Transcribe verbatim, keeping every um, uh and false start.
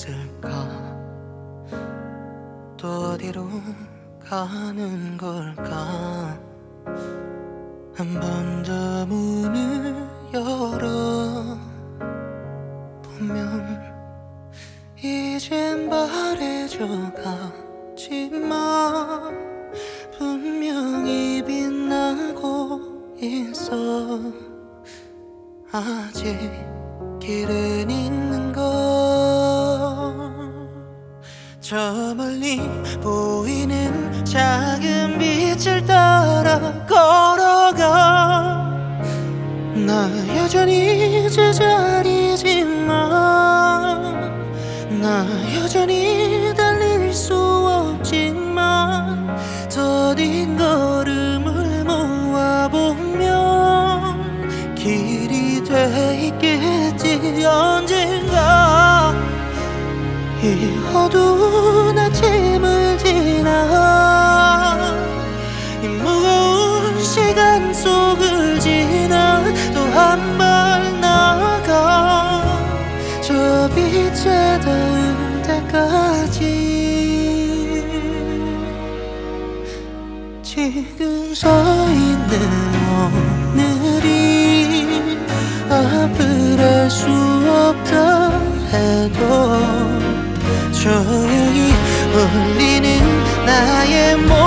있을까? 또 어디로 가는 걸까? 한 번 더 문을 열어 보면 이젠 바래져 가지만 분명히 빛나고 있어. 아직 길은 있는 걸. 저 멀리 보이는 작은 빛을 따라 걸어가. 나 여전히 제자리지만 나 여전히 달릴 수 없지만 더딘 걸음을 모아보면 길이 돼 있겠지. 언젠가 이 어두운 아침을 지나 이 무거운 시간 속을 지나 또 한 발 나아가 저 빛에 닿을 때까지. 지금 서 있는 오늘이 앞을 알 수 없다 해도 조용히 울리는 나의 몸